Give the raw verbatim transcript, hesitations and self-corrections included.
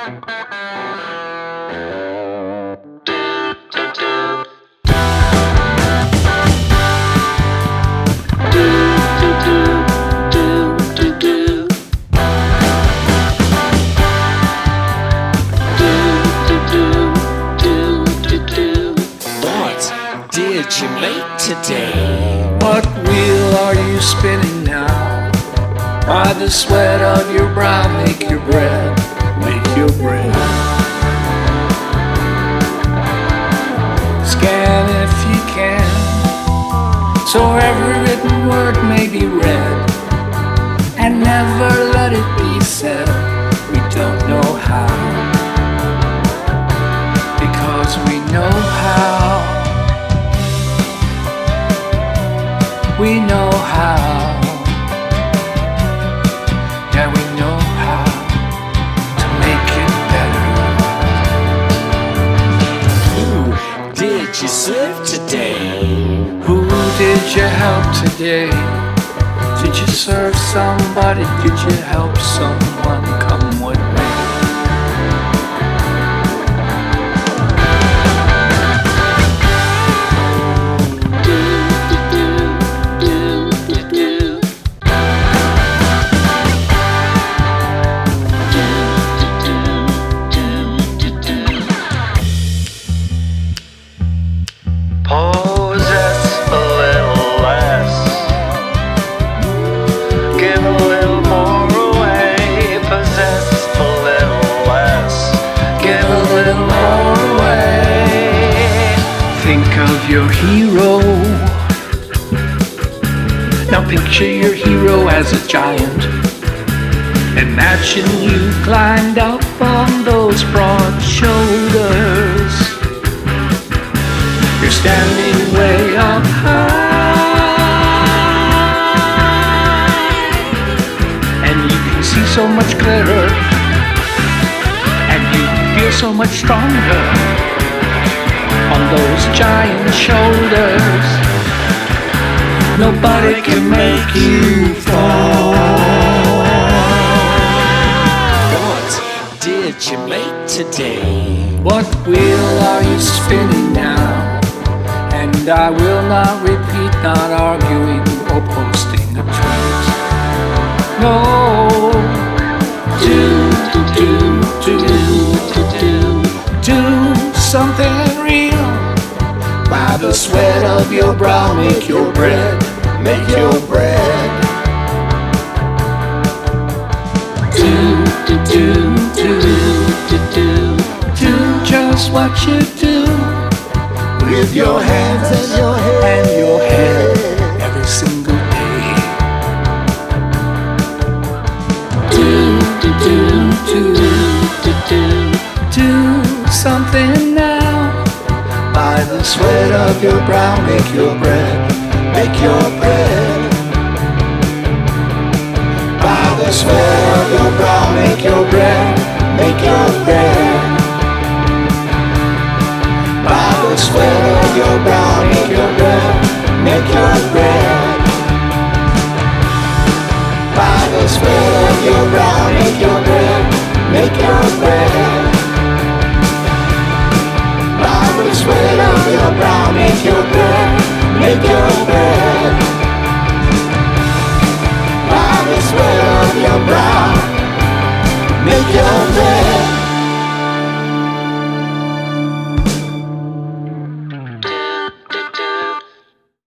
Did you make today? What wheel are you spinning now? By the sweat of your brow, make your bread, make your bread. Scan if you can, so every written word may be read, and never let it be said we don't know how, because we know how. We know how, yeah, we know how to make it better. Who did you serve today? Who did you help today? Did you serve somebody? Did you help someone? Come with me. Possess a little less, give a little more away. Possess a little less, give a little more away. Think of your hero. Now picture your hero as a giant. Imagine you climbed up on those broad shoulders. You're standing way up high, and you can see so much clearer, and you feel so much stronger on those giant shoulders. Nobody can make you fall. What did you make today? What wheel are you spinning now? And I will not repeat, not arguing or posting a tweet. No, do, do, do, do, do, do something real. By the sweat of your brow, make your bread, make your bread. Do, do, do, do, do, do, do just what you do. With your hands and your head, and your head every single day. Do, do, do, do, do, do, do something now. By the sweat of your brow, make your bread, make your bread. By the sweat of your brow, make your bread, make your bread. By the sweat of your brow, make your bread, make your bread. By the sweat of your brow, make your bread, make your bread. By the sweat of your brow, make your bread, make your bread. By the sweat of your brow, make your bread.